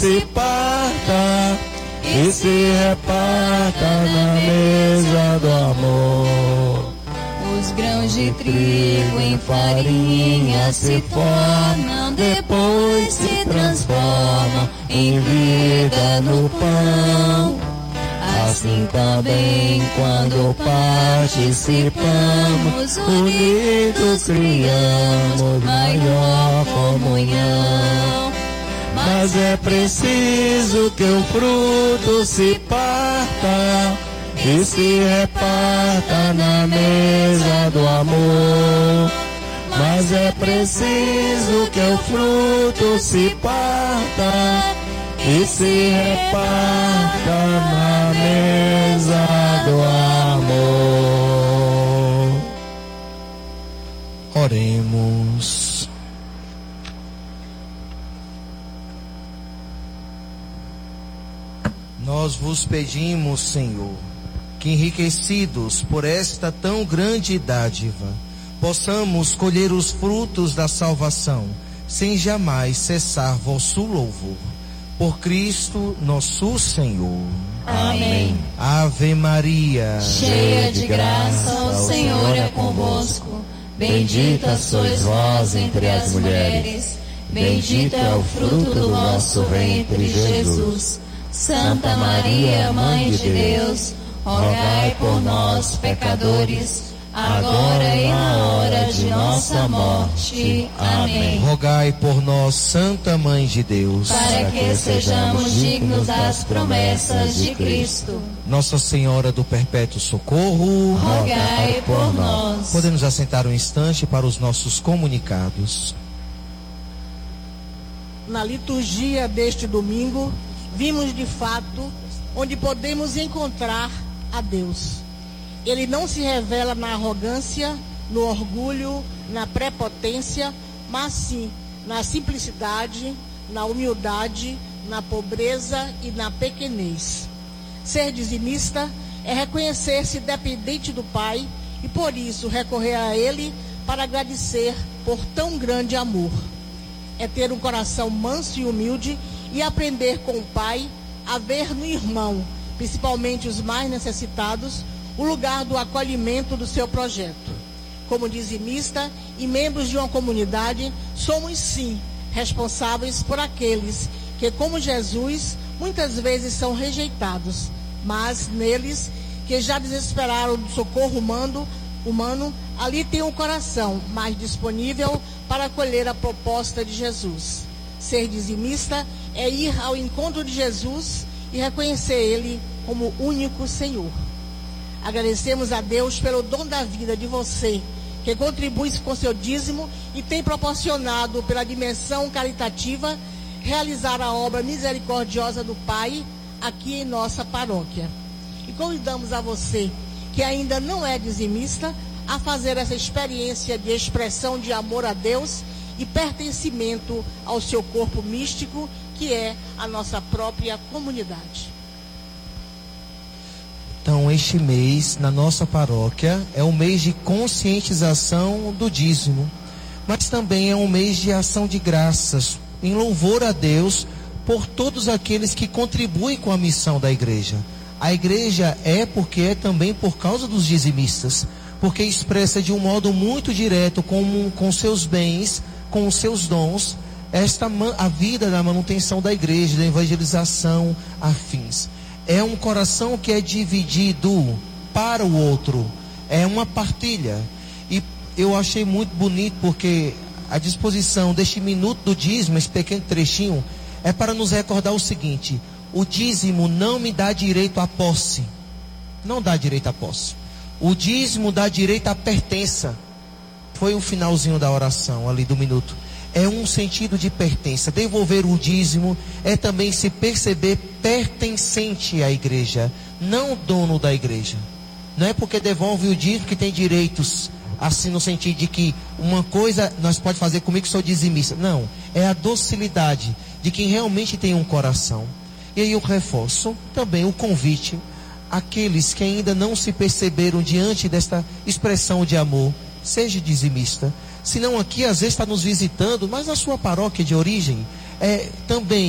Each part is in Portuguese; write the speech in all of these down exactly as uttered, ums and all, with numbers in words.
se parta e se reparta na mesa do amor. Os grãos de trigo em farinha se formam, depois se transformam em vida no pão. Assim também, quando participamos, unidos criamos maior comunhão. Mas é preciso que o fruto se parta e se reparta na mesa do amor. Mas é preciso que o fruto se parta e se reparta na mesa do amor. Oremos. Nós vos pedimos, Senhor, que enriquecidos por esta tão grande dádiva, possamos colher os frutos da salvação, sem jamais cessar vosso louvor. Por Cristo nosso Senhor. Amém. Ave Maria, cheia de graça, o Senhor é convosco. Bendita sois vós entre as mulheres, bendito é o fruto do vosso ventre, Jesus. Santa Maria, Mãe de Deus, rogai por nós, pecadores, agora e na hora de nossa morte. Amém. Rogai por nós, Santa Mãe de Deus, para que sejamos dignos das promessas de Cristo. Nossa Senhora do Perpétuo Socorro, rogai por nós. Podemos assentar um instante para os nossos comunicados. Na liturgia deste domingo, vimos de fato onde podemos encontrar a Deus. Ele não se revela na arrogância, no orgulho, na prepotência, mas sim na simplicidade, na humildade, na pobreza e na pequenez. Ser dizimista é reconhecer-se dependente do Pai e por isso recorrer a Ele para agradecer por tão grande amor. É ter um coração manso e humilde e aprender com o Pai a ver no irmão, principalmente os mais necessitados, o lugar do acolhimento do seu projeto. Como dizimista e membros de uma comunidade, somos sim responsáveis por aqueles que, como Jesus, muitas vezes são rejeitados, mas neles que já desesperaram do socorro humano, humano, ali tem um coração mais disponível para acolher a proposta de Jesus. Ser dizimista é ir ao encontro de Jesus e reconhecer Ele como único Senhor. Agradecemos a Deus pelo dom da vida de você, que contribui com seu dízimo e tem proporcionado pela dimensão caritativa realizar a obra misericordiosa do Pai aqui em nossa paróquia. E convidamos a você, que ainda não é dizimista, a fazer essa experiência de expressão de amor a Deus e pertencimento ao seu corpo místico, que é a nossa própria comunidade. Então, este mês, na nossa paróquia, é um mês de conscientização do dízimo, mas também é um mês de ação de graças, em louvor a Deus por todos aqueles que contribuem com a missão da igreja. A igreja é porque é também por causa dos dizimistas, porque expressa de um modo muito direto, com, com seus bens, com os seus dons, esta, a vida da manutenção da igreja, da evangelização, afins. É um coração que é dividido para o outro, é uma partilha. E eu achei muito bonito porque a disposição deste minuto do dízimo, esse pequeno trechinho, é para nos recordar o seguinte: o dízimo não me dá direito à posse, não dá direito à posse. O dízimo dá direito à pertença. Foi o finalzinho da oração ali do minuto. É um sentido de pertença. Devolver o dízimo é também se perceber pertencente à igreja, não dono da igreja. Não é porque devolve o dízimo que tem direitos, assim no sentido de que uma coisa nós pode fazer comigo que sou dizimista. Não, é a docilidade de quem realmente tem um coração. E aí eu reforço também o convite àqueles que ainda não se perceberam diante desta expressão de amor. Seja dizimista. Se não aqui, às vezes está nos visitando, mas na sua paróquia de origem, é, também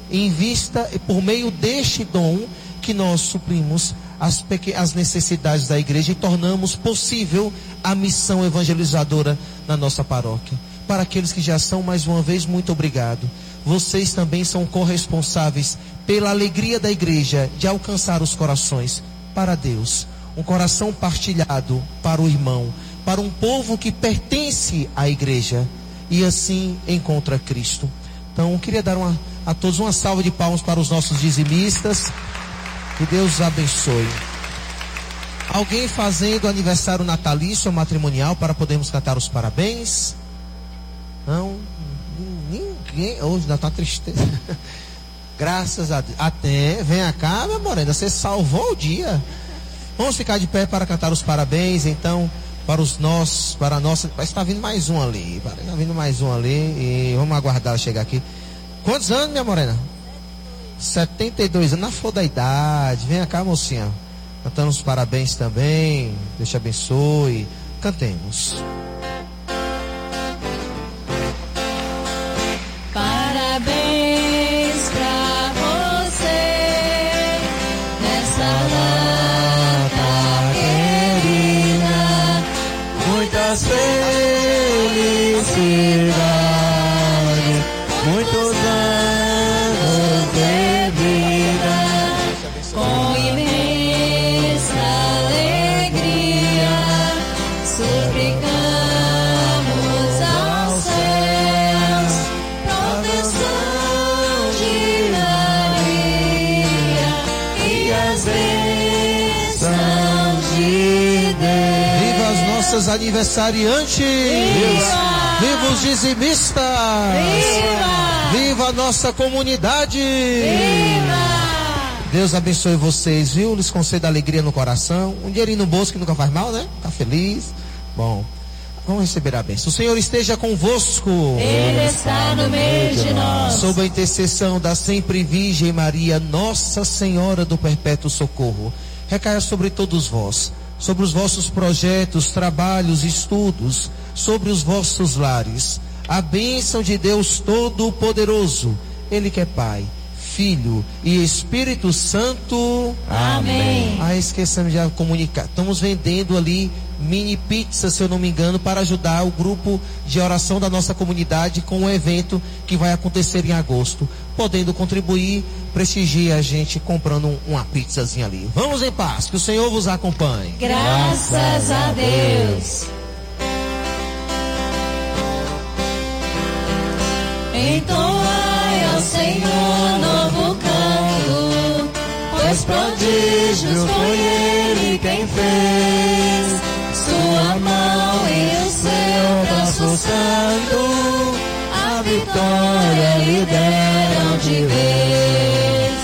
em vista, por meio deste dom, que nós suprimos as, as necessidades da igreja e tornamos possível a missão evangelizadora na nossa paróquia. Para aqueles que já são, mais uma vez, muito obrigado. Vocês também são corresponsáveis pela alegria da igreja de alcançar os corações para Deus. Um coração partilhado para o irmão, para um povo que pertence à igreja e assim encontra Cristo. Então, eu queria dar uma, a todos uma salva de palmas para os nossos dizimistas. Que Deus os abençoe. Alguém fazendo aniversário natalício ou matrimonial para podermos cantar os parabéns? Não, ninguém. Hoje ainda está tristeza. Graças a Deus. Até, vem cá, minha morena, você salvou o dia. Vamos ficar de pé para cantar os parabéns, então, para os nossos, para a nossa. Parece que está vindo mais um ali. Está vindo mais um ali. E vamos aguardar ela chegar aqui. Quantos anos, minha morena? setenta e dois anos, na flor da idade. Vem cá, mocinha. Cantando os parabéns também. Deus te abençoe. Cantemos. Parabéns pra você nessa data querida. Muitas felicidades, muitos anos de vida, Com imensa alegria, suplicamos aos céus proteção de Maria e as bênçãos de Deus. Viva as nossas aniversariantes. Viva! Viva os dizimistas. Viva! Viva a nossa comunidade. Viva! Deus abençoe vocês, viu? Lhes conceda alegria no coração. Um dinheirinho no bolso que nunca faz mal, né? Tá feliz. Bom, vamos receber a bênção. O Senhor esteja convosco. Ele está no meio de nós. Sob a intercessão da sempre Virgem Maria, Nossa Senhora do Perpétuo Socorro, recaia sobre todos vós, sobre os vossos projetos, trabalhos, estudos, sobre os vossos lares. A bênção de Deus Todo-Poderoso, Ele que é Pai, Filho e Espírito Santo. Amém. Ah, esquecemos de comunicar. Estamos vendendo ali mini pizza, se eu não me engano, para ajudar o grupo de oração da nossa comunidade com um evento que vai acontecer em agosto. Podendo contribuir, prestigie a gente comprando um, uma pizzazinha ali. Vamos em paz, que o Senhor vos acompanhe. Graças a Deus. Entoai ao Senhor novo canto, pois prodígios foi Ele quem fez. Sua mão e o seu braço santo, a vitória lhe deram de vez.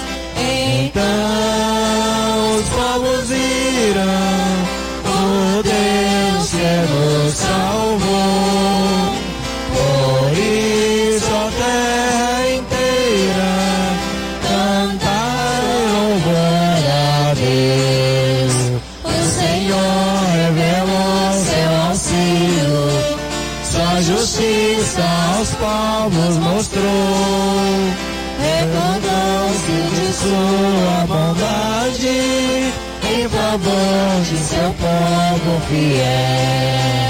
então os povos viram o Deus que nos salvou. Por isso a terra inteira cantar louvor a Deus. O Senhor revelou seu auxílio, sua justiça aos povos mostrou. Recordou-se de sua bondade em favor de seu povo fiel.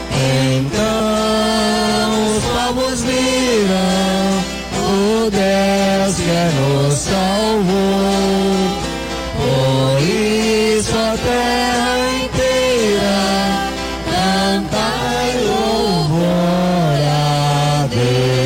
Então os povos viram o Deus que nos salvou. Por isso a terra inteira cantai louvor a Deus.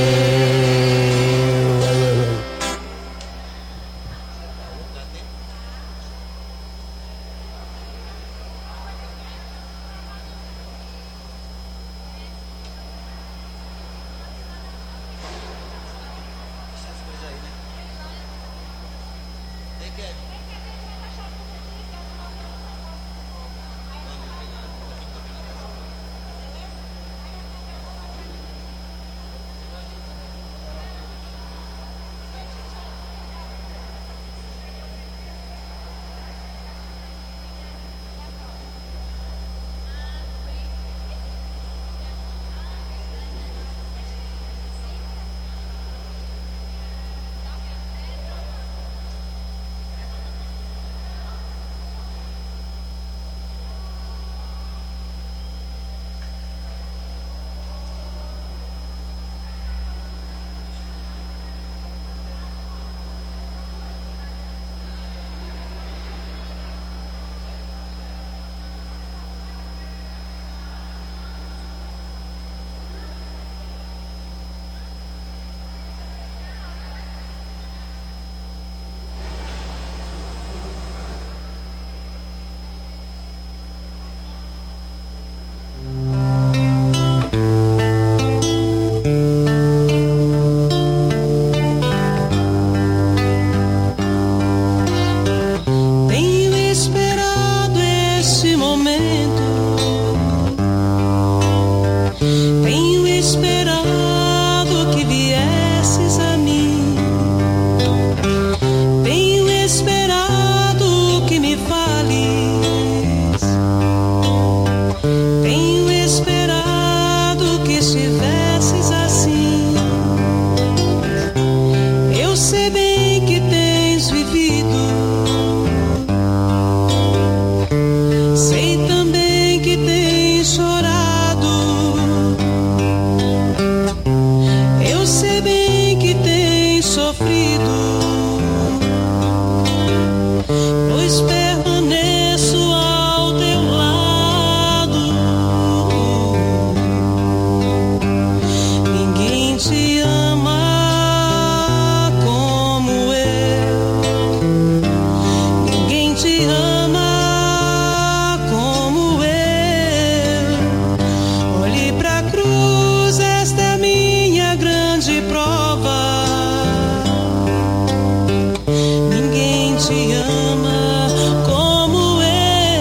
te ama como eu.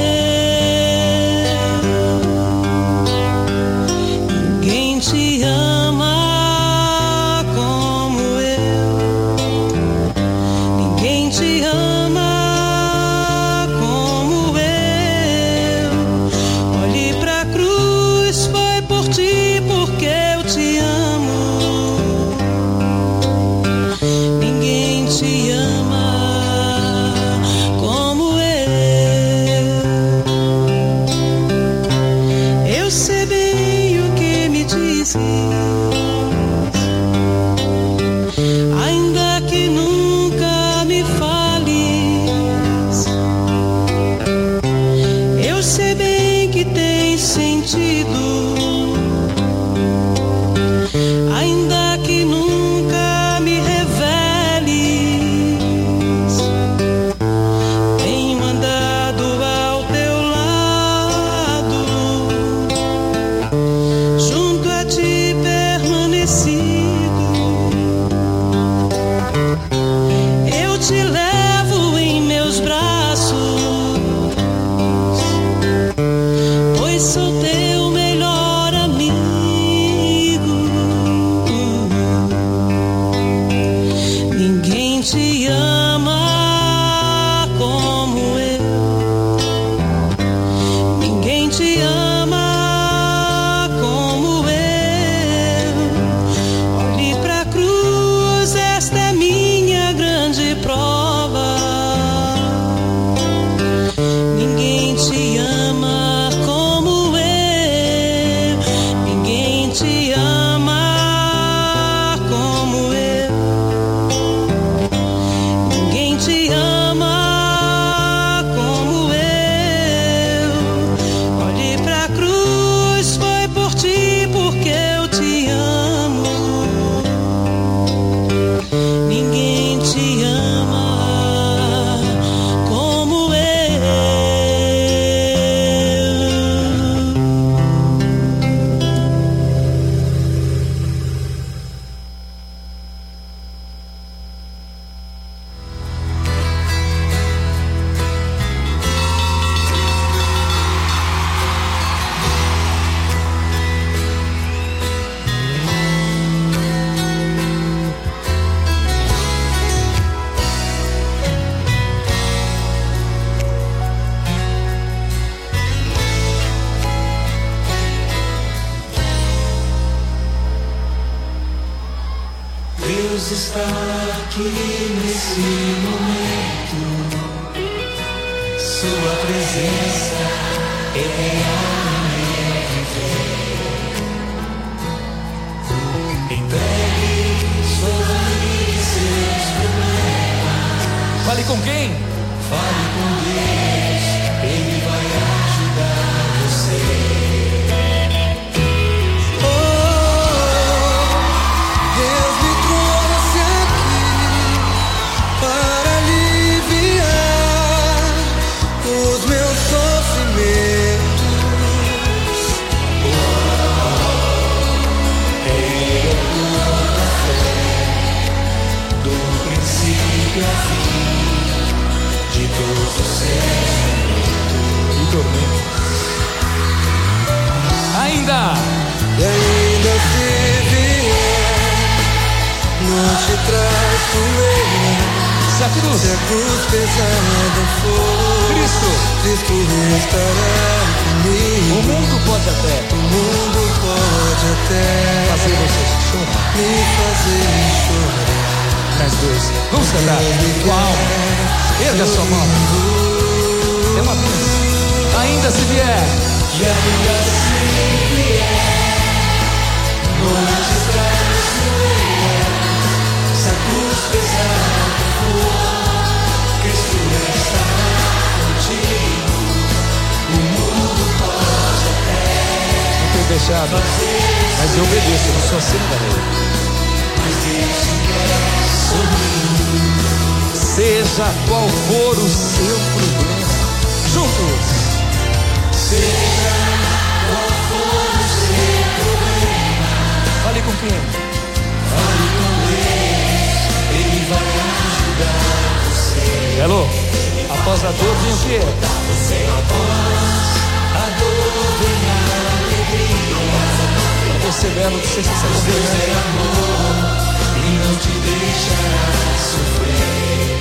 Ninguém te ama como eu. Ninguém te ama como eu. Olhe pra cruz, foi por ti, porque eu te amo. Ninguém te ama como eu. Eu sei bem o que me dizes, ainda que nunca me fales. Eu sei bem que tem sentido, ainda que nunca me reveles. Tenho andado ao teu lado, junto a ti permanecido. Eu te levo em meus braços, pois sou teu melhor amigo. Ninguém te ama como eu. Ninguém te ama como eu. Olhe pra cruz, esta é minha grande prova. Ninguém te ama como eu. Ninguém te ama como eu. Ninguém te ama como eu. Olhe pra cruz, foi por ti, porque eu te amo. Ninguém te ama como eu. Deus está aqui nesse momento. Sua presença é real em meu viver. Entregue sua vida e seus problemas. Fale com quem? Fale com Deus, Ele vai ajudar você. Deus me trouxe aqui para aliviar os meus sofrimentos. Ele é toda fé, do princípio ao fim, de todos os seus E tormento. Ainda. E ainda se vier, não te traz poeira. Se a cruz, Se a cruz pesada for, Cristo, Cristo estará comigo. o mundo pode até O mundo pode até fazer você chorar, me fazer chorar. mas Deus, vamos cantar com a alma. Erga a sua mão. É uma bênção. Ainda se vier, E ainda se vier, não te traz poeira. Se a cruz pesada for, Cristo estará contigo. O mundo pode até não tenho deixado, mas eu obedeço, eu não sou assim da lei. mas Deus quer sorrir. Seja qual for o seu problema, juntos. Seja qual for o seu problema, Fale com quem? fale com Deus, Ele vai ajudar você. Alô? Após a dor vem o quê? A dor vem a alegria. Você, Belo, que você se sabe. Deus é amor e não te deixará sofrer.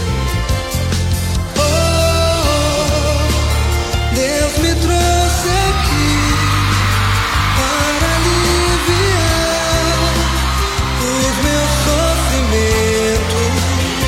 Deus me trouxe aqui para aliviar os meus sofrimentos.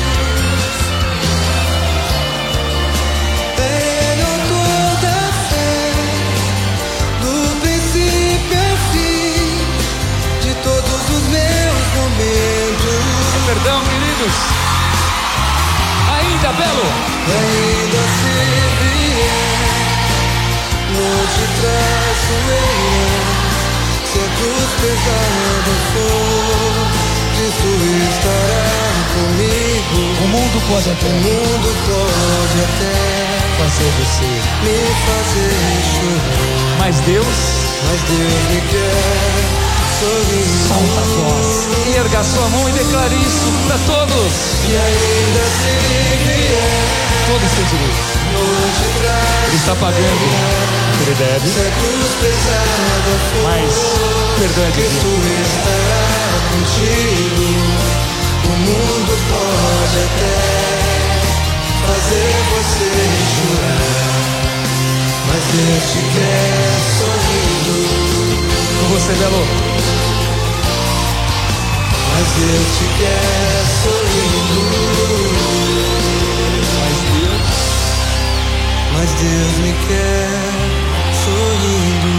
Ele é autor da fé, do princípio ao fim, de todos os meus momentos. Perdão, queridos. Ainda, Belo. E ainda se vier noite traiçoeira, se a cruz pesada for, Cristo estará comigo. O mundo pode O até mundo pode até fazer você, me fazer chorar, Mas Deus, mas Deus me quer sorrindo. solta a voz. erga a sua mão e declare isso para todos. E ainda se vier Todos têm direito. noite Ele está pagando. Ele deve. se a cruz pesada for, Mas perdão é Cristo divino. estará contigo. O mundo pode até fazer você chorar, mas Deus te quer sorrindo. Com você, Belo. Mas Deus te quer sorrindo. Mas Deus. Mas Deus me quer sorrindo.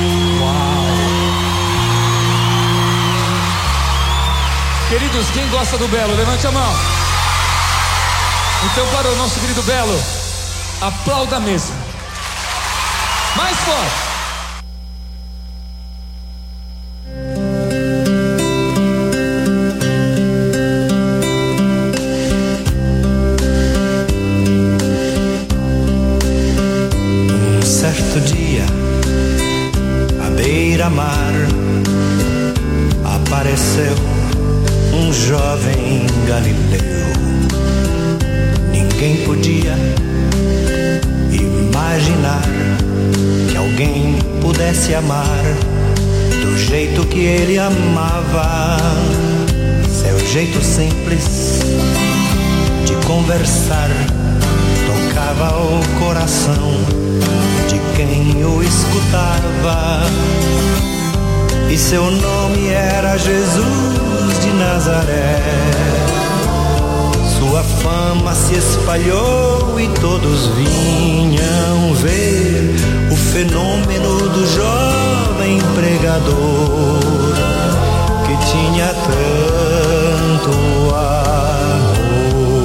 Queridos, quem gosta do Belo, levante a mão. Então, para o nosso querido Belo, aplauda mesmo. Mais forte. Um certo dia, à beira-mar, apareceu um jovem galileu. Ninguém podia imaginar que alguém pudesse amar do jeito que ele amava. Seu jeito simples de conversar tocava o coração de quem o escutava. E seu nome era Jesus de Nazaré. Sua fama se espalhou e todos vinham ver o fenômeno do jovem pregador que tinha tanto amor.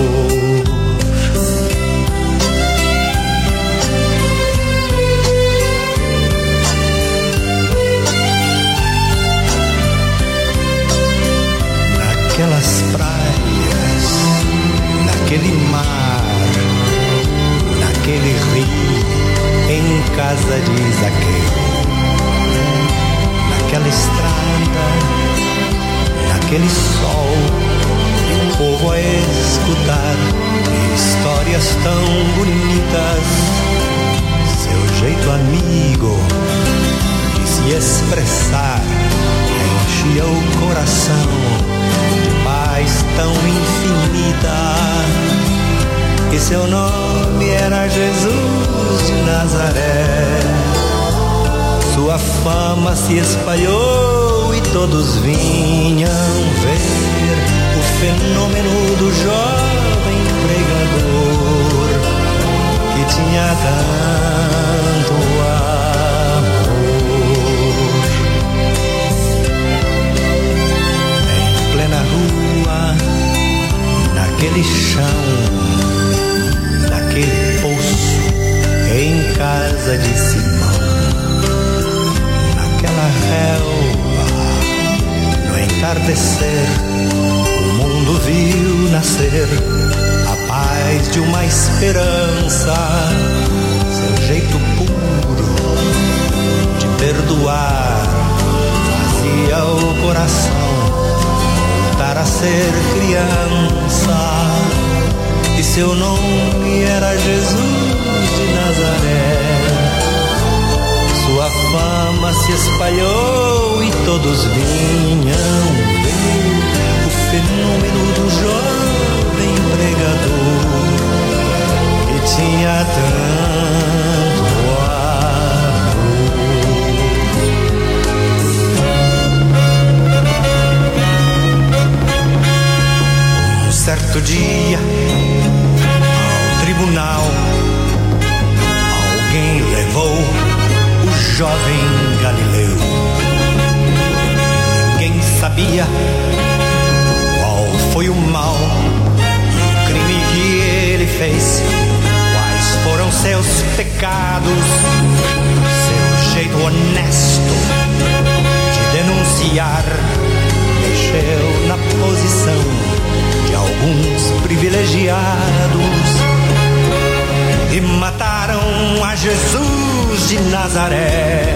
Naquelas praias, naquele mar, naquele rio, em casa de Zaqueu, naquela estrada, naquele sol, e o povo a escutar histórias tão bonitas. Seu jeito amigo de se expressar enchia o coração de paz tão infinita. E seu nome era Jesus de Nazaré. Sua fama se espalhou e todos vinham ver o fenômeno do jovem pregador que tinha tanto amor. Em plena rua, naquele chão, naquele poço, em casa de Simão, naquela relva, no entardecer, o mundo viu nascer a paz de uma esperança. Seu jeito puro de perdoar fazia o coração voltar a ser criança. E seu nome era Jesus de Nazaré. Sua fama se espalhou e todos vinham ver o fenômeno do jovem pregador que tinha tanto amor. Um certo dia, ao tribunal, alguém levou o jovem Galileu. Ninguém sabia qual foi o mal, o crime que ele fez, quais foram seus pecados, seu jeito honesto de denunciar mexeu na posição de alguns privilegiados e mataram a Jesus de Nazaré.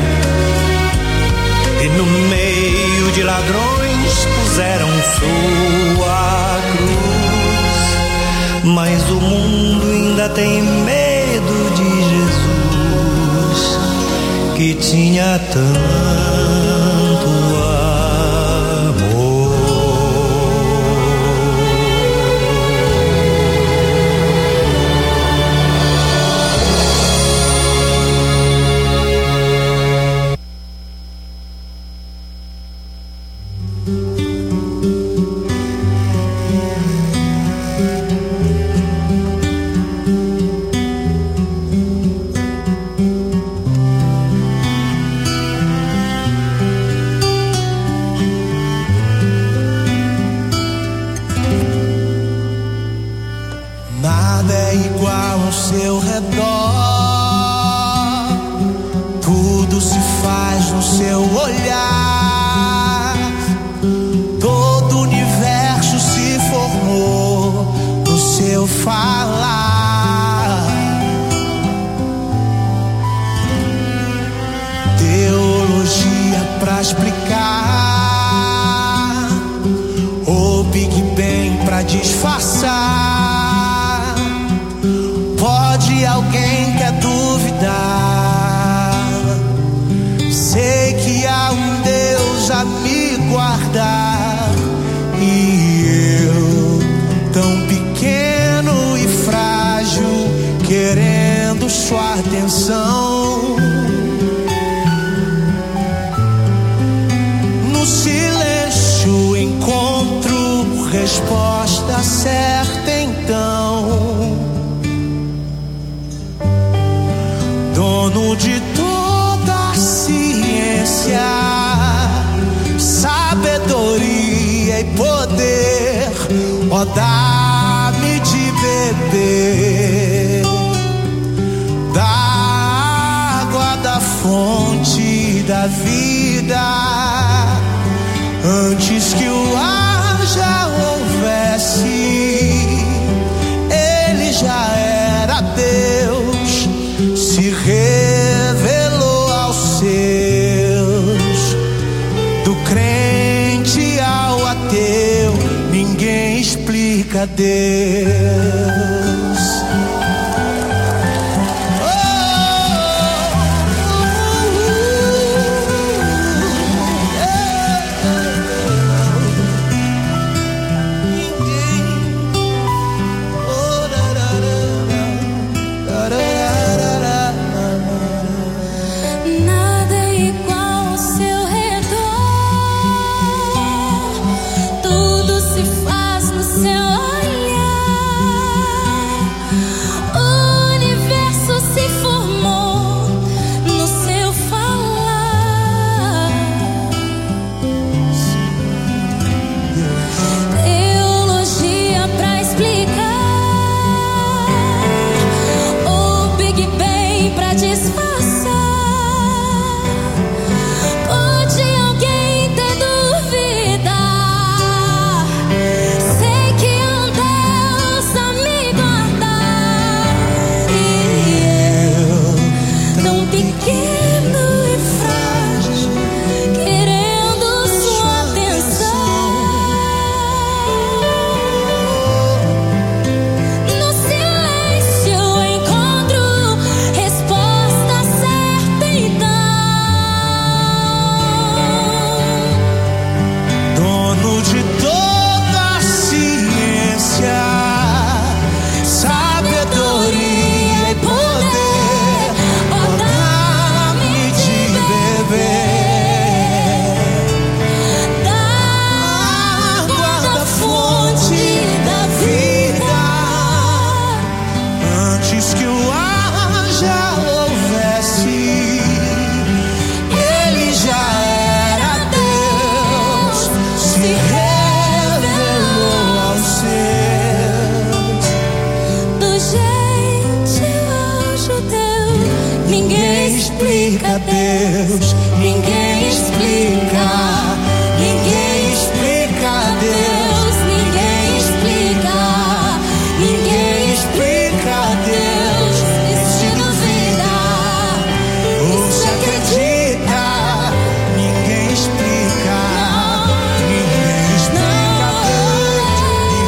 E no meio de ladrões puseram sua cruz. Mas o mundo ainda tem medo de Jesus, que tinha tanto amor. Nada é igual ao seu redor, tudo se faz no seu olhar, todo o universo se formou no seu falar. Teologia pra explicar, ou Big Bang pra disfarçar. Pode alguém quer duvidar? Sei que há um Deus a me guardar, e eu, tão pequeno e frágil, querendo sua atenção. No silêncio encontro resposta certa então. Dono de toda a ciência, sabedoria e poder, ó, dá-me de beber da água da fonte da vida, antes que o ar já houvesse, ele já era Deus, se revelou aos seus. Do crente ao ateu, ninguém explica Deus. Tudo se faz no seu olhar. ninguém explica Deus, ninguém explica, ninguém explica Deus, ninguém explica, ninguém explica Deus, e se duvida, ou se acredita, ninguém explica, ninguém explica Deus,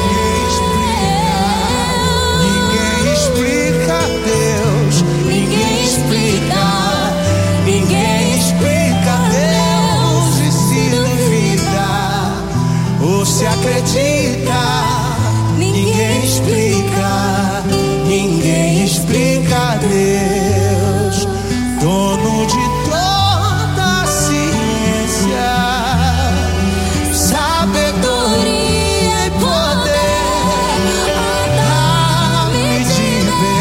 ninguém explica, ninguém explica Deus, ninguém explica, ninguém explica Deus, e se duvida, ou se acredita, ninguém explica, ninguém explica Deus, dono de toda a ciência, sabedoria e poder, dá-me de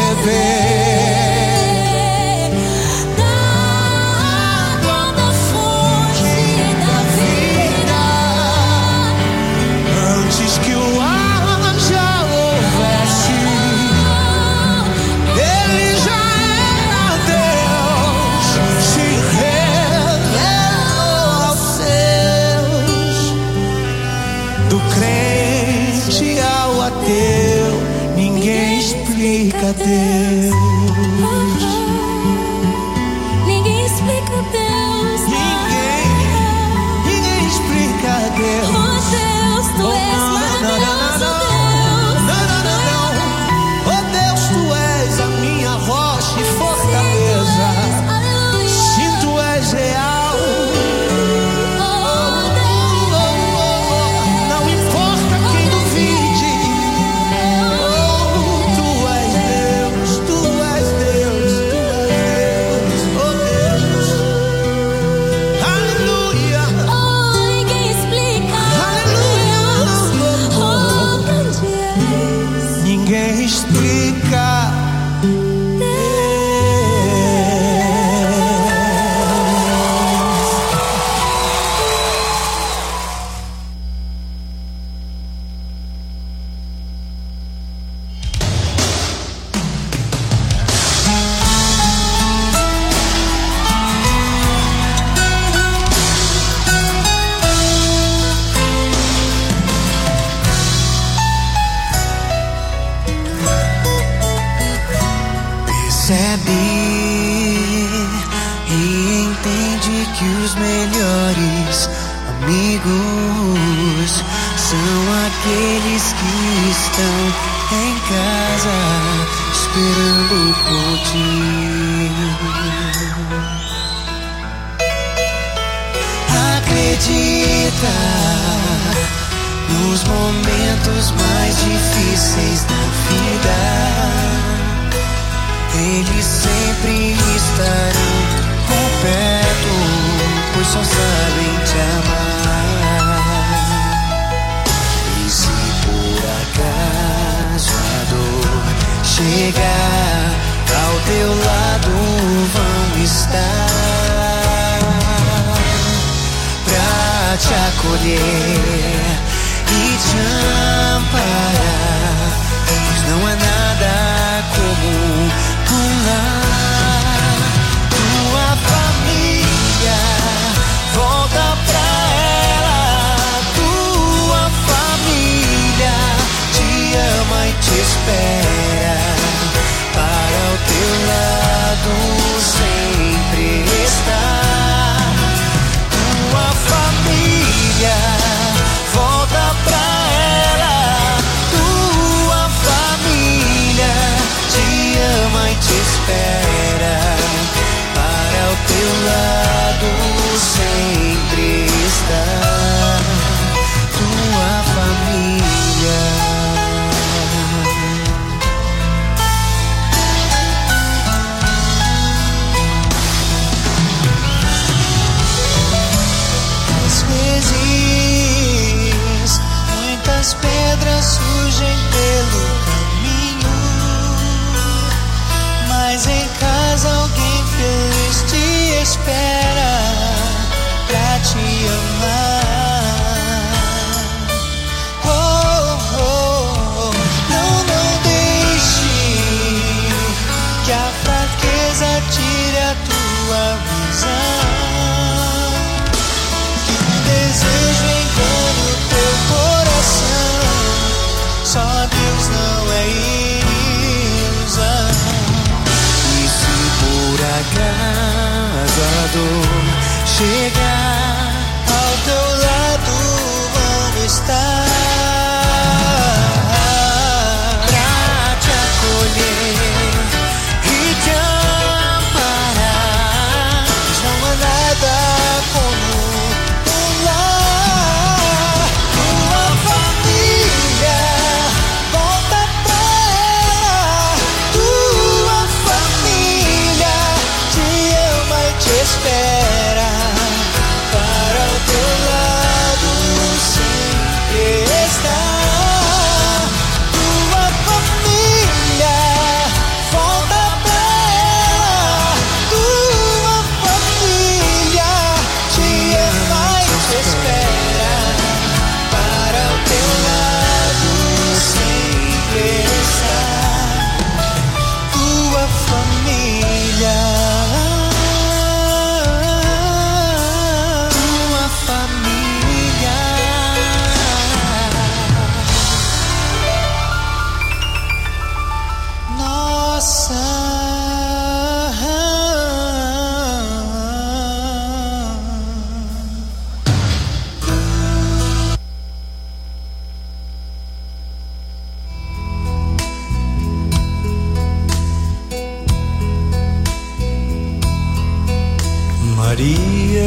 beber da água da fonte da vida, antes que o ar já houvesse, ele já era Deus, se revelou aos seus, do crente ao ateu, ninguém explica Deus, Ninguém explica Deus. ninguém, ninguém explica Deus. Oh Deus, tu és maravilhoso, Deus. Não, não, não, não. Oh Deus, tu és a minha rocha e fortaleza. Aleluia. Sim, tu és real. Oh Oh, oh, oh. Não importa quem duvide. Oh, tu és Deus, tu és Deus, tu és Deus. Oh Deus. Aleluia. Oh, ninguém explica. Aleluia. Oh, grande és. Ninguém explica. Percebe e entende que os melhores amigos são aqueles que estão em casa esperando por ti. Acredita nos momentos mais difíceis da vida, eles sempre estarão por perto, pois só sabem te amar. E se por acaso a dor chegar ao teu lado, vão estar pra te acolher e te amparar, pois não há nada comum um lar. Tua família, volta pra ela. Tua família te ama e te espera, para o teu lado sempre estar. Tua família, volta pra ela. Tua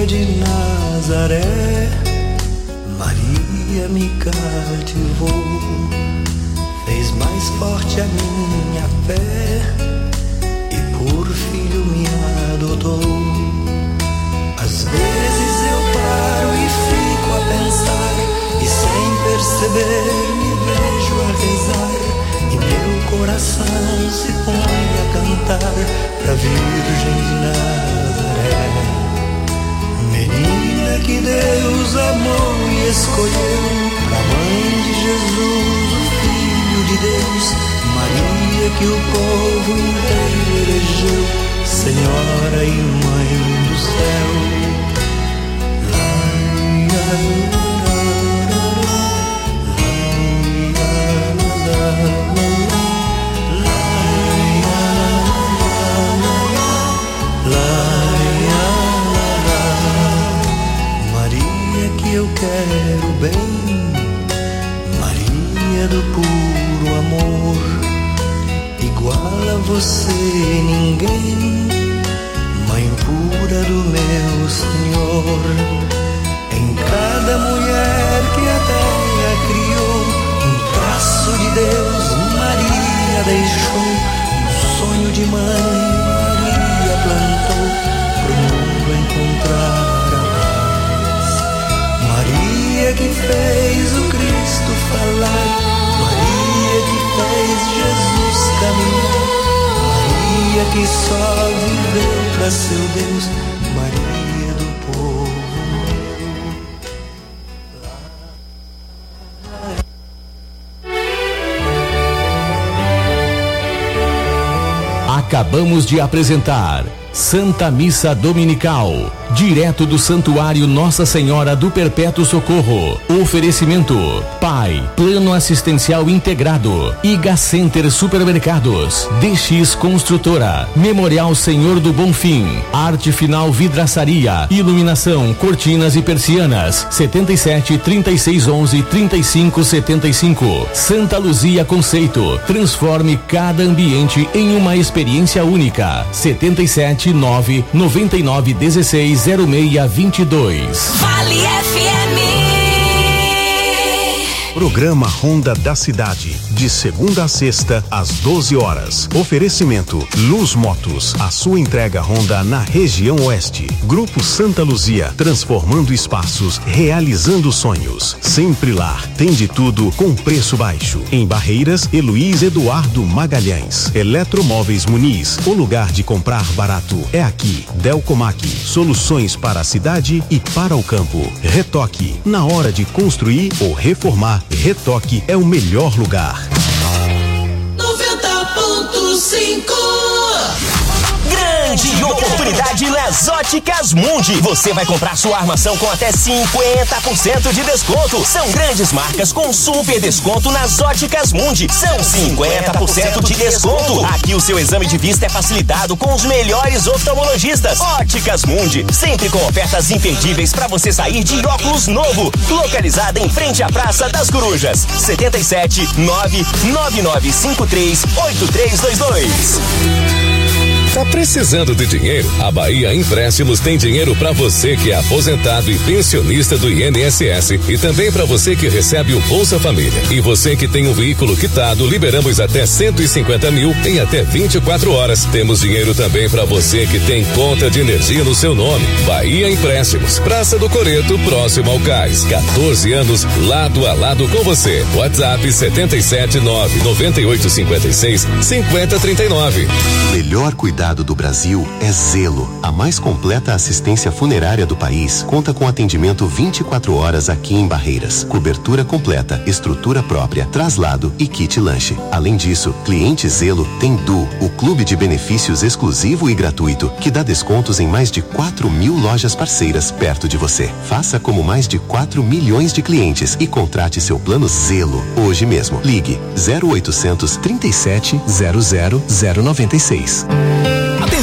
Maria de Nazaré, Maria me cativou, fez mais forte a minha fé e por filho me adotou. Às vezes eu paro e fico a pensar, e sem perceber me vejo a rezar, e meu coração se põe a cantar pra Virgem de Nazaré. Menina que Deus amou e escolheu, pra Mãe de Jesus, o Filho de Deus, Maria que o povo inteiro elegeu, Senhora e Mãe do céu. Lá, lá, Maria que eu quero bem, Maria do puro amor, igual a você ninguém, Mãe pura do meu Senhor. Em cada mulher que a terra criou, um traço de Deus Maria deixou, um sonho de mãe Maria plantou, pro mundo encontrar a paz. Maria que fez o Cristo falar, Maria que fez Jesus caminhar, Maria que só viveu pra seu Deus, Maria do povo. Acabamos de apresentar Santa Missa Dominical, direto do Santuário Nossa Senhora do Perpétuo Socorro. Oferecimento: Pai, Plano Assistencial Integrado, Iga Center Supermercados, D X Construtora, Memorial Senhor do Bonfim, Arte Final Vidraçaria, Iluminação, Cortinas e Persianas, setenta e sete, trinta e seis, onze, trinta e cinco, setenta e cinco. Santa Luzia Conceito, transforme cada ambiente em uma experiência única. setenta e sete, nove, noventa e nove, dezesseis, zero seis, vinte e dois. Vale F M. Programa Ronda da Cidade, de segunda a sexta, às doze horas. Oferecimento: Luz Motos, a sua entrega Honda na região oeste. Grupo Santa Luzia, transformando espaços, realizando sonhos. Sempre lá, tem de tudo com preço baixo. Em Barreiras, Heloís Eduardo Magalhães. Eletromóveis Muniz, o lugar de comprar barato é aqui. Delcomac, soluções para a cidade e para o campo. Retoque, na hora de construir ou reformar, Retoque é o melhor lugar. noventa ponto cinco. Grande oportunidade nas Óticas Mundi. Você vai comprar sua armação com até cinquenta por cento de desconto. São grandes marcas com super desconto nas Óticas Mundi. São cinquenta por cento de desconto. Aqui o seu exame de vista é facilitado com os melhores oftalmologistas. Óticas Mundi, sempre com ofertas imperdíveis para você sair de óculos novo. Localizada em frente à Praça das Corujas. setenta e sete, nove nove nove cinco três, oito três dois dois. Tá precisando de dinheiro? A Bahia Empréstimos tem dinheiro para você que é aposentado e pensionista do I N S S e também para você que recebe o Bolsa Família. E você que tem um veículo quitado, liberamos até cento e cinquenta mil em até vinte e quatro horas. Temos dinheiro também para você que tem conta de energia no seu nome. Bahia Empréstimos, Praça do Coreto, próximo ao Cais. quatorze anos lado a lado com você. WhatsApp setenta e sete, nove noventa e oito, cinquenta e seis, cinquenta, trinta e nove. Melhor cuidado do Brasil é Zelo. A mais completa assistência funerária do país conta com atendimento vinte e quatro horas aqui em Barreiras. Cobertura completa, estrutura própria, traslado e kit lanche. Além disso, cliente Zelo tem Du, o clube de benefícios exclusivo e gratuito, que dá descontos em mais de quatro mil lojas parceiras perto de você. Faça como mais de quatro milhões de clientes e contrate seu plano Zelo hoje mesmo. Ligue zero oitocentos, trinta e sete, zero zero, zero noventa e seis.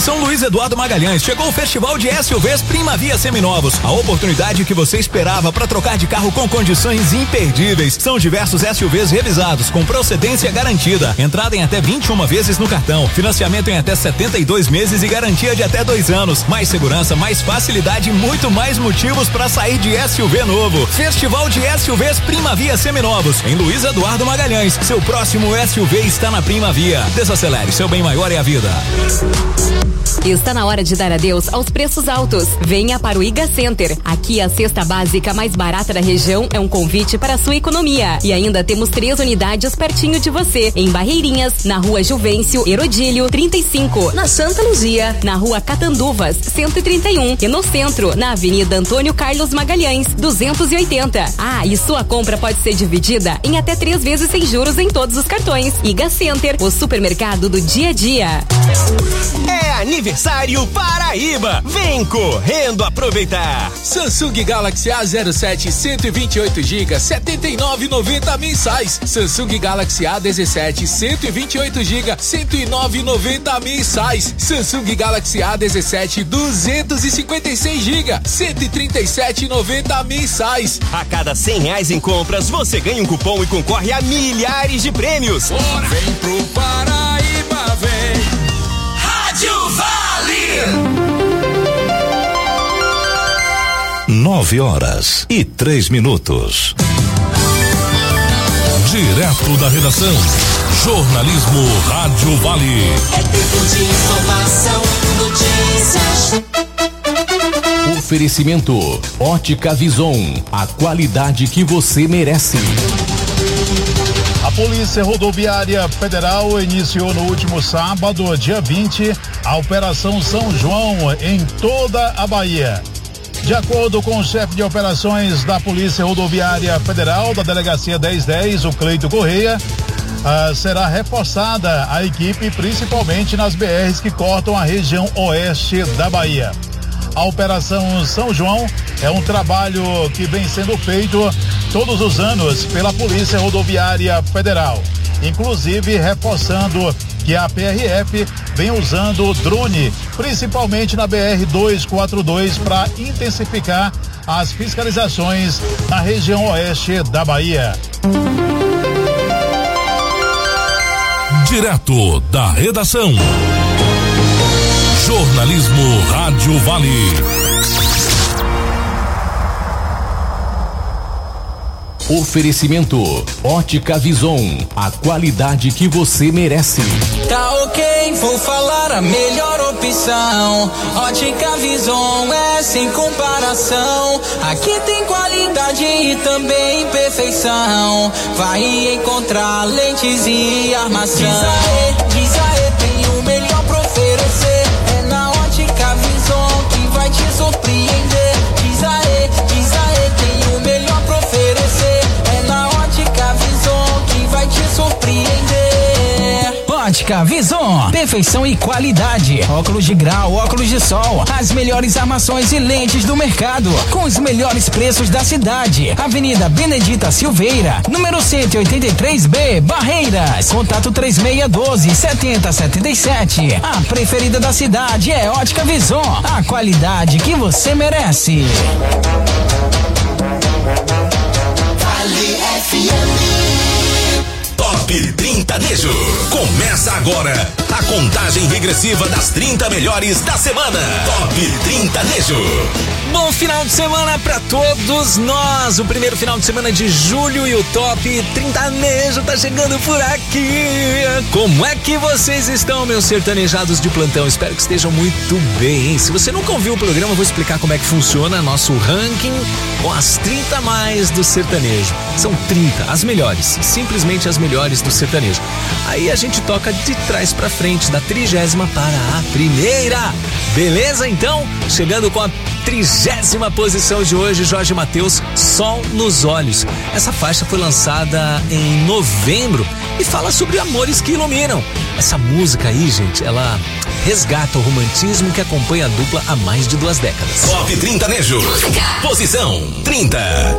Atenção, Luiz Eduardo Magalhães, chegou o Festival de S U Vs Primavia Seminovos. A oportunidade que você esperava para trocar de carro com condições imperdíveis. São diversos S U Vs revisados com procedência garantida. Entrada em até vinte e uma vezes no cartão. Financiamento em até setenta e dois meses e garantia de até dois anos. Mais segurança, mais facilidade e muito mais motivos para sair de S U V novo. Festival de S U Vs Primavia Seminovos, em Luiz Eduardo Magalhães. Seu próximo S U V está na Primavia. Desacelere, seu bem maior é a vida. Está na hora de dar adeus aos preços altos. Venha para o Iga Center. Aqui a cesta básica mais barata da região é um convite para a sua economia. E ainda temos três unidades pertinho de você. Em Barreirinhas, na Rua Juvencio Herodílio trinta e cinco. Na Santa Luzia, na Rua Catanduvas cento e trinta e um. E no centro, na Avenida Antônio Carlos Magalhães duzentos e oitenta. Ah, e sua compra pode ser dividida em até três vezes sem juros em todos os cartões. Iga Center, o supermercado do dia a dia. É aniversário Paraíba. Vem correndo aproveitar. Samsung Galaxy A zero sete cento e vinte e oito gigas, setenta e nove reais e noventa centavos mensais. Samsung Galaxy A dezessete cento e vinte e oito gigas, cento e nove reais e noventa centavos mensais. Samsung Galaxy A dezessete duzentos e cinquenta e seis gigas, cento e trinta e sete reais e noventa centavos mensais. A cada cem reais em compras, você ganha um cupom e concorre a milhares de prêmios. Bora. Vem pro Paraíba, vem. Rádio Vale. Nove horas e três minutos. Direto da redação, jornalismo Rádio Vale. É tempo de informação, notícias. Oferecimento Ótica Vison, a qualidade que você merece. A Polícia Rodoviária Federal iniciou no último sábado, dia vinte, a Operação São João em toda a Bahia. De acordo com o chefe de operações da Polícia Rodoviária Federal, da Delegacia dez dez, o Cleito Correia, ah, será reforçada a equipe, principalmente nas B Rs que cortam a região oeste da Bahia. A Operação São João é um trabalho que vem sendo feito todos os anos pela Polícia Rodoviária Federal, inclusive reforçando que a P R F vem usando o drone, principalmente na B R duzentos e quarenta e dois, para intensificar as fiscalizações na região oeste da Bahia. Direto da redação, jornalismo Rádio Vale. Oferecimento Ótica Vison, a qualidade que você merece. Tá ok, vou falar a melhor opção. Ótica Vison é sem comparação. Aqui tem qualidade e também perfeição. Vai encontrar lentes e armação. Diz aê, diz aê, tem o melhor pra oferecer. É na Ótica Vison que vai te surpreender. Diz aê, diz aê, tem o melhor pra oferecer. É na Ótica Vison que vai te surpreender. Ótica Vison, perfeição e qualidade. Óculos de grau, óculos de sol, as melhores armações e lentes do mercado, com os melhores preços da cidade. Avenida Benedita Silveira, número cento e oitenta e três B, Barreiras. Contato três seis um dois, sete zero sete sete. A preferida da cidade é Ótica Vison, a qualidade que você merece. Vale F M. Top trinta Nejo. Começa agora a contagem regressiva das trinta melhores da semana. Top trinta Nejo. Bom final de semana pra todos nós. O primeiro final de semana de julho e o Top trinta Nejo tá chegando por aqui. Como é que vocês estão, meus sertanejados de plantão? Espero que estejam muito bem. Se você nunca ouviu o programa, eu vou explicar como é que funciona nosso ranking com as trinta mais do sertanejo. São trinta, as melhores, simplesmente as melhores do sertanejo. Aí a gente toca de trás pra frente, da trigésima para a primeira. Beleza, então? Chegando com a trigésima posição de hoje, Jorge Mateus, Sol nos Olhos. Essa faixa foi lançada em novembro e fala sobre amores que iluminam. Essa música aí, gente, ela resgata o romantismo que acompanha a dupla há mais de duas décadas. Top trinta Nejo. Posição trinta.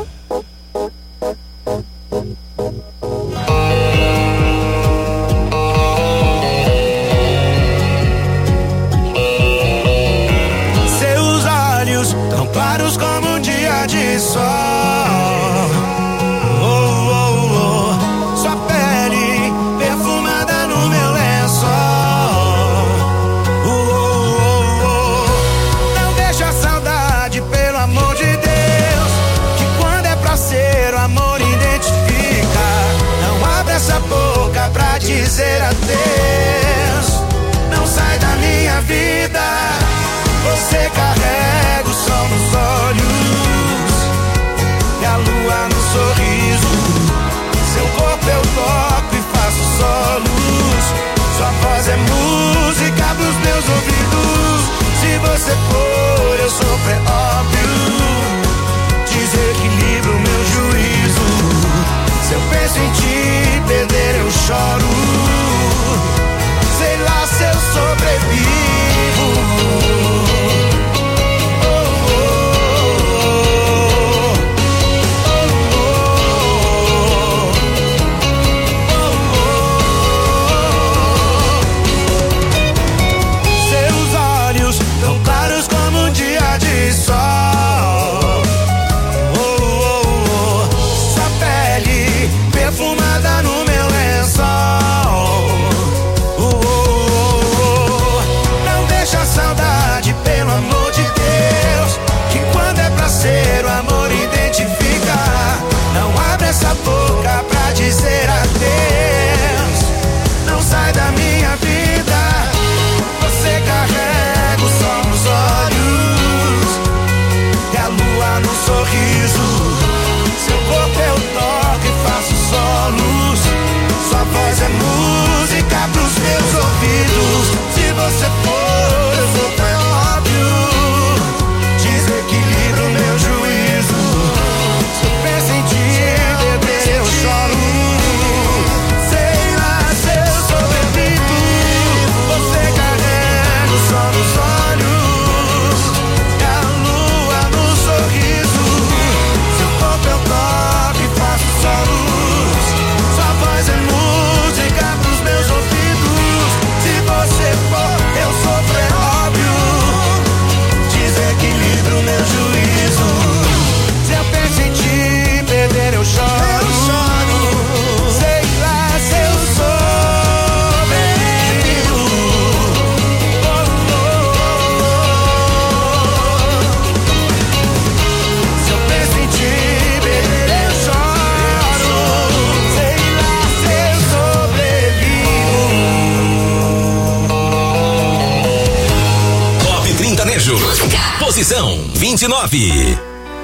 Posição vinte e nove.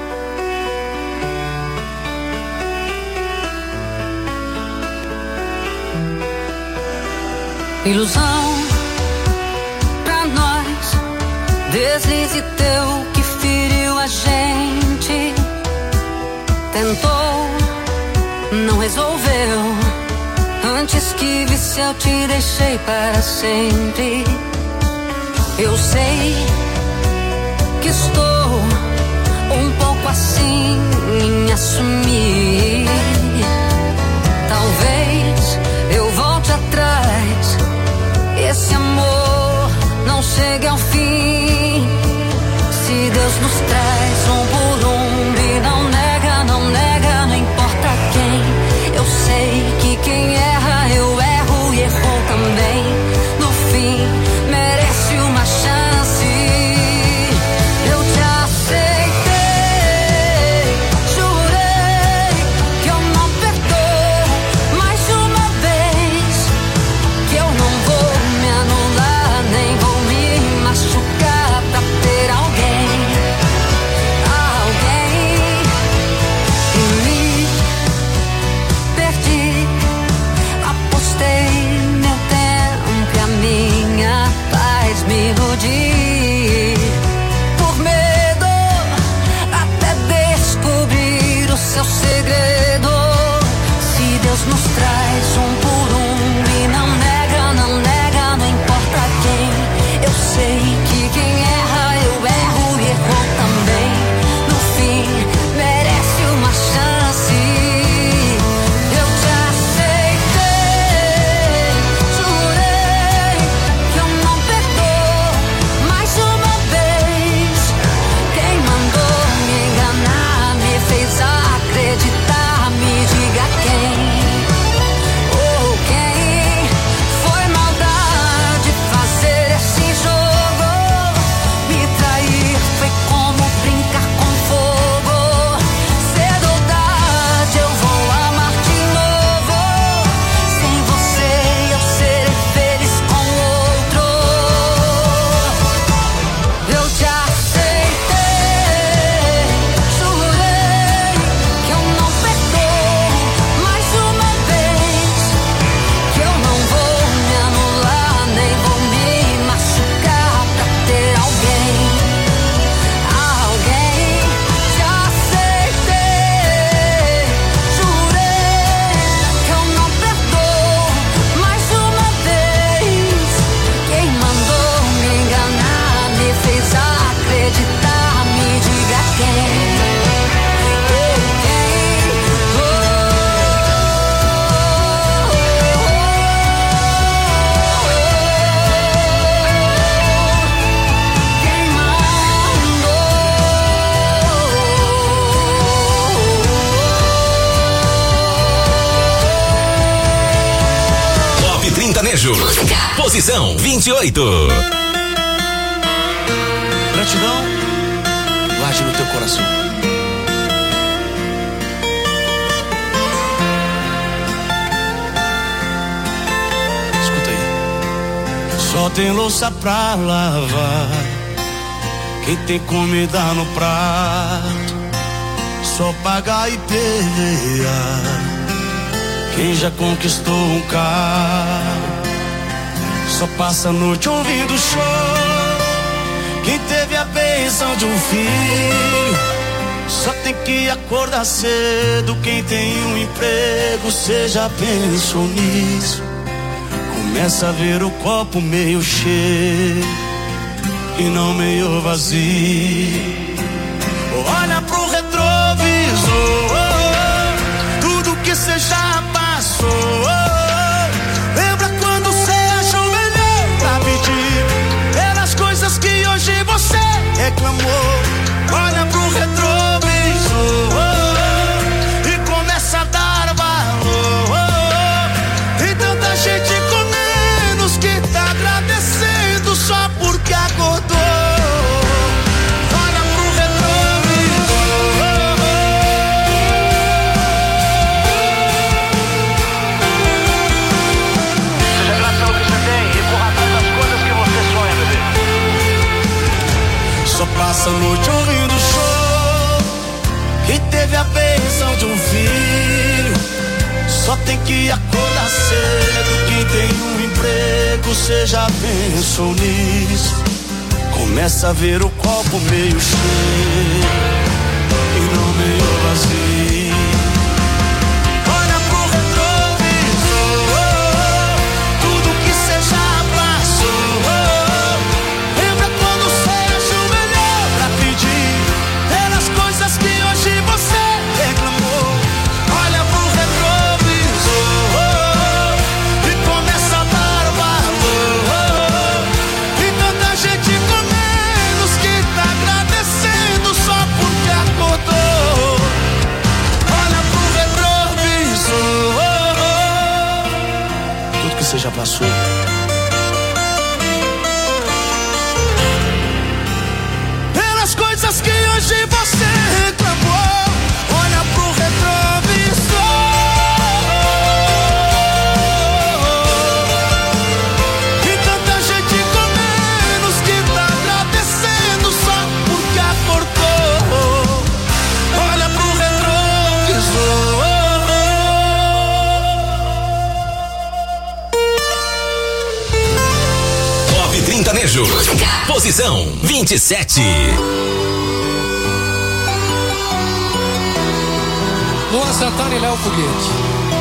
Ilusão pra nós, deslize teu que feriu a gente. Tentou, não resolveu. Antes que visse eu te deixei para sempre. Eu sei que estou um pouco assim em assumir. Talvez eu volte atrás, esse amor não chegue ao fim. Se Deus nos traz um por um e não nega, não nega, não importa quem. Eu sei que quem erra eu erro e errou também. No fim merece uma chance. Eu te aceitei, jurei sertanejo. Música. Posição vinte e oito. Gratidão, guarde no teu coração. Escuta aí. Só tem louça pra lavar, quem tem comida no prato, só pagar e pelear. Quem já conquistou um carro, só passa a noite ouvindo choro. Quem teve a bênção de um filho, só tem que acordar cedo. Quem tem um emprego, cê já pensou nisso? Começa a ver o copo meio cheio e não meio vazio. Olha pro retrovisor, tudo que cê já passou. Lembra quando cê ajoelhou pra pedir pelas coisas que hoje você reclamou? Olha pro retrovisor e começa a dar valor. Tem tanta gente com menos que tá agradecendo só porque acordou. Olha pro retrovisor. Seja grato pelo que você tem e corra atrás das coisas que você sonha, bebê. Só passa a noite ouvindo show. Quem teve a bênção de um filho, só tem que acordar cedo. Quem tem um emprego, cê já pensou nisso? Começa a ver o copo meio cheio e não meio vazio. Olha pro retrovisor, tudo que cê já passou. Lembra quando cê ajoelhou pra pedir pelas coisas que hoje você reclamou? Olha pro retrovisor e começa a dar valor. Tem tanta gente com menos que tá agradecendo só porque acordou. Olha pro retrovisor, tudo que você já passou. Pelas coisas que hoje você reclamou. Olha pro retrovisor e tanta gente com menos que tá agradecendo só porque acordou. Olha pro retrovisor. Top trintanejo. Música. Posição vinte e sete. Luan Santana e Léo Foguete.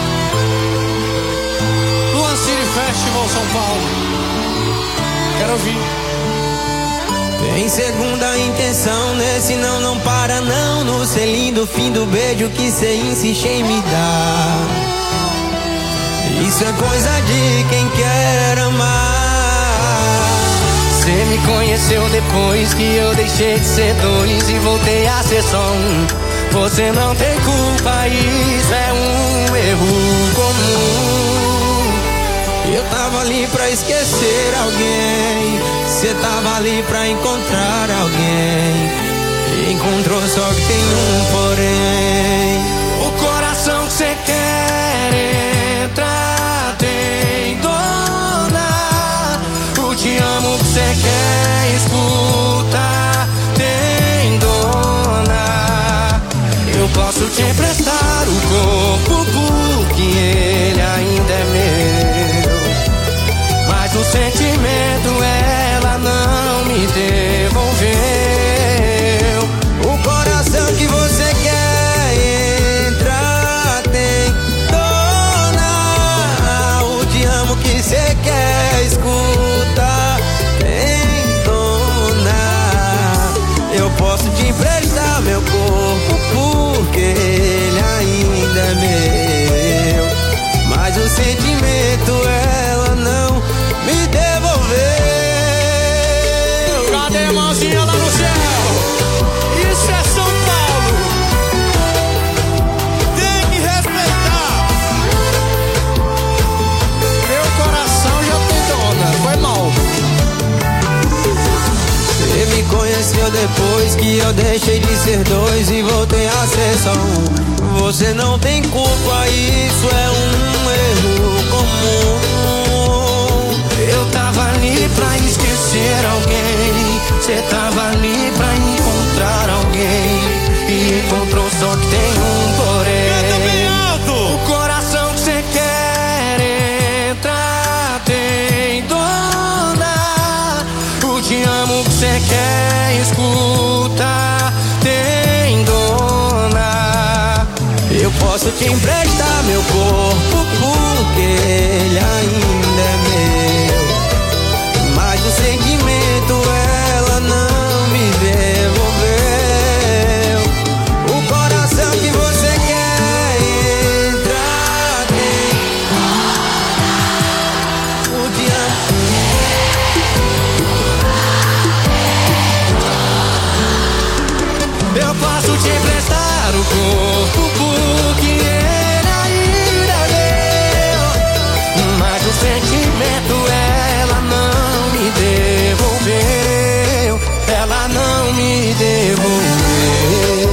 Luan City Festival São Paulo. Quero ouvir. Tem segunda intenção nesse não, não para não. No selinho do fim do beijo que cê insiste em me dar. Isso é coisa de quem quer amar. Cê me conheceu depois que eu deixei de ser dois e voltei a ser só um. Você não tem culpa, isso é um erro comum. Eu tava ali pra esquecer alguém, cê tava ali pra encontrar alguém. Encontrou só que tem um porém. O coração que cê quer entrar tem dona. O te amo que cê quer escutar tem dona. Eu posso te emprestar o corpo porque ele ainda é meu, mas o sentimento ela não me devolveu. O coração que você quer entrar tem dona. O te amo que você quer escutar tem dona. Eu posso te emprestar meu corpo porque ele ainda é meu, depois que eu deixei de ser dois e voltei a ser só um. Você não tem culpa, isso é um erro comum. Eu tava ali pra esquecer alguém, cê tava ali pra encontrar alguém e encontrou, só que tem um porém. O coração que cê quer entrar tem dona. O te amo que cê quer escutar tem dona. Eu posso te emprestar meu corpo porque ele ainda é meu, mas o sentimento ela não me devolveu. O coração que você quer entrar tem o te amo. Eu posso te emprestar o corpo porque ele ainda é meu, mas o sentimento ela não me devolveu. Ela não me devolveu.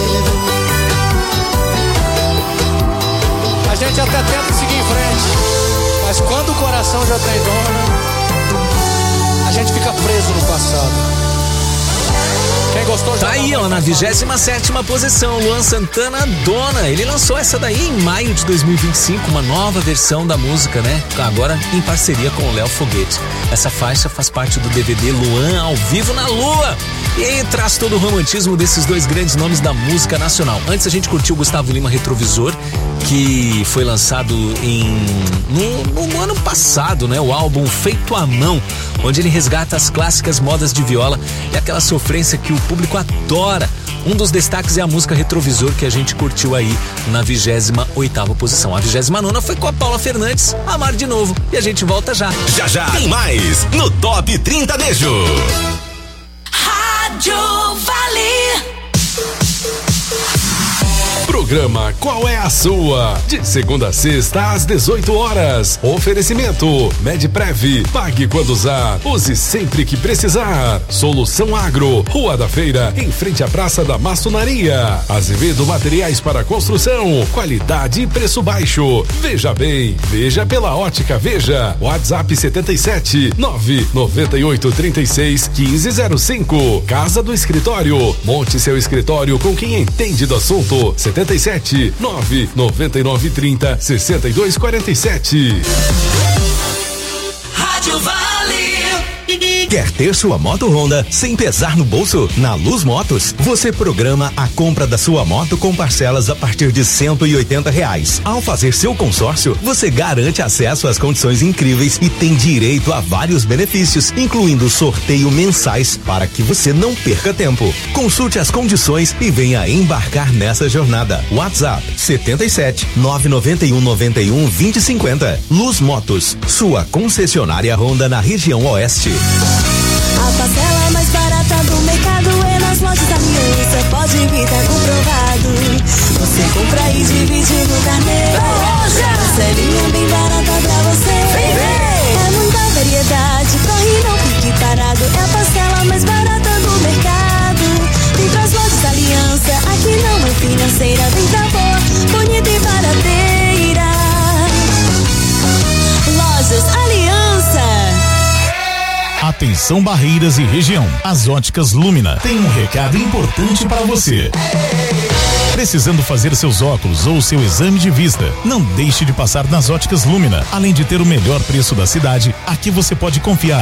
A gente até tenta seguir em frente, mas quando o coração já tem dona, a gente fica preso no passado. Quem gostou já tá aí, ó, na vigésima sétima posição, Luan Santana, Dona. Ele lançou essa daí em maio de dois mil e vinte e cinco, uma nova versão da música, né? Agora em parceria com o Léo Foguete. Essa faixa faz parte do D V D Luan ao vivo na Lua. E aí traz todo o romantismo desses dois grandes nomes da música nacional. Antes a gente curtiu o Gustavo Lima Retrovisor, que foi lançado em no, no ano passado, né? O álbum Feito à Mão, onde ele resgata as clássicas modas de viola e aquela sofrência que o público adora. Um dos destaques é a música Retrovisor, que a gente curtiu aí na vigésima oitava posição. A vigésima nona foi com a Paula Fernandes, Amar de Novo. E a gente volta já. Já já tem mais no Top trinta Beijo. Rádio Vale. Programa Qual é a Sua? De segunda a sexta às dezoito horas. Oferecimento Medprev. Pague quando usar. Use sempre que precisar. Solução Agro. Rua da Feira, em frente à Praça da Maçonaria. Azevedo Materiais para Construção. Qualidade e preço baixo. Veja bem. Veja pela Ótica Veja. WhatsApp setenta e sete, nove nove oito, trinta e seis, quinze zero cinco. Casa do Escritório. Monte seu escritório com quem entende do assunto. setenta e sete, nove nove nove, trinta, sessenta e dois, quarenta e sete. Rádio Vale. Quer ter sua moto Honda sem pesar no bolso? Na Luz Motos, você programa a compra da sua moto com parcelas a partir de cento e oitenta reais. Ao fazer seu consórcio, você garante acesso às condições incríveis e tem direito a vários benefícios, incluindo sorteio mensais para que você não perca tempo. Consulte as condições e venha embarcar nessa jornada. WhatsApp setenta e sete, nove nove um, nove um, vinte, cinquenta. Luz Motos, sua concessionária Honda na região oeste. A parcela mais barata do mercado é nas lojas Aliança, pode vir, tá comprovado. Você compra e divide no carnê. Parcelinha bem barata pra você. Vem ver. É muita variedade, corre não fique parado. É a parcela mais barata do mercado. Vem pras lojas Aliança, aqui não é financeira. Vem pra boa, bonita e barateira. Lojas Aliança. Atenção Barreiras e região. As Óticas Lumina tem um recado importante para você. Precisando fazer seus óculos ou seu exame de vista? Não deixe de passar nas Óticas Lumina. Além de ter o melhor preço da cidade, aqui você pode confiar